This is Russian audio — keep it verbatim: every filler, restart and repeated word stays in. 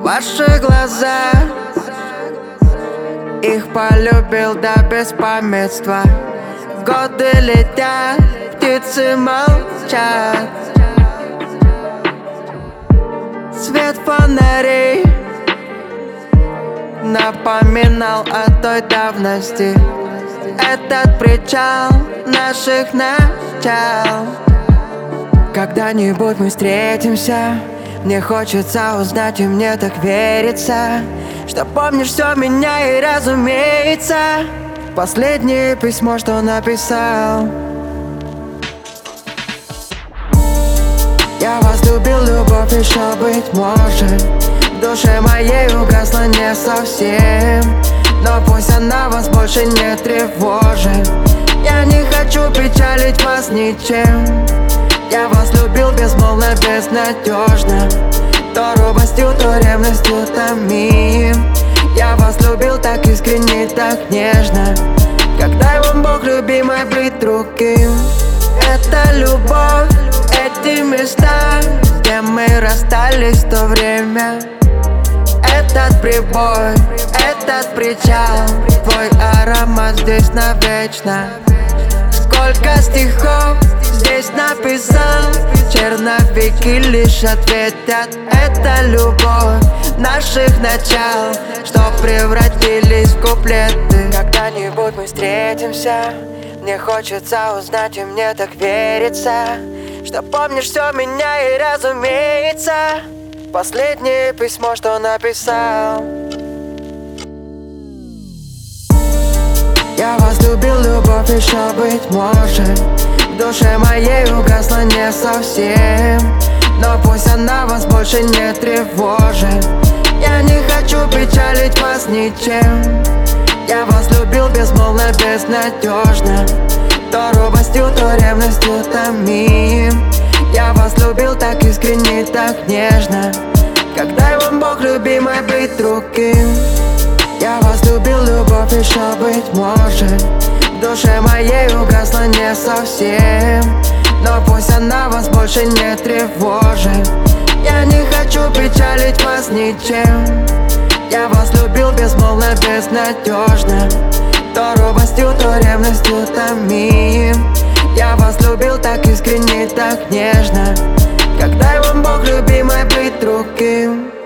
ваши глаза. Их полюбил до беспамятства. Годы летят, птицы молчат. Свет фонарей напоминал о той давности. Этот причал наших начал. Когда-нибудь мы встретимся. Мне хочется узнать, и мне так верится, что помнишь все меня, и разумеется последнее письмо, что написал. Я вас любил, любовь еще, быть может, в душе моей угасла не совсем. Но пусть она вас больше не тревожит. Я не хочу печалить вас ничем. Я вас любил безмолвно, безнадежно. То робостью, то ревностью томим. Я вас любил так искренне, так нежно. Как дай вам Бог, любимой, быть другим. Это любовь, эти места, где мы расстались в то время. Этот прибой, этот причал, твой аромат здесь навечно. Сколько стихов здесь написал, черновики лишь ответят. Это любовь наших начал, что превратились в куплеты. Когда-нибудь мы встретимся. Мне хочется узнать, и мне так верится, что помнишь все меня, и разумеется последнее письмо, что написал. Я вас любил, любовь еще, быть может, в душе моей угасла не совсем. Но пусть она вас больше не тревожит. Я не хочу печалить вас ничем. Я вас любил безмолвно, безнадежно. То робостью, то ревностью томим. Я вас любил так искренне, так нежно. Как дай вам Бог, любимой, быть другим. Я вас любил, любовь еще, быть может, в душе моей угасла не совсем. Но пусть она вас больше не тревожит. Я не хочу печалить вас ничем. Я вас любил безмолвно, безнадежно. То робостью, то ревностью томим. Я вас любил так искренне, так нежно. Как дай вам Бог, любимой, быть другим.